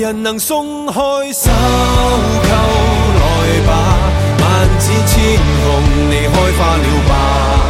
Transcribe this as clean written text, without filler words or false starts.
人能鬆開手，扣來吧，萬紫千紅，你開花了吧。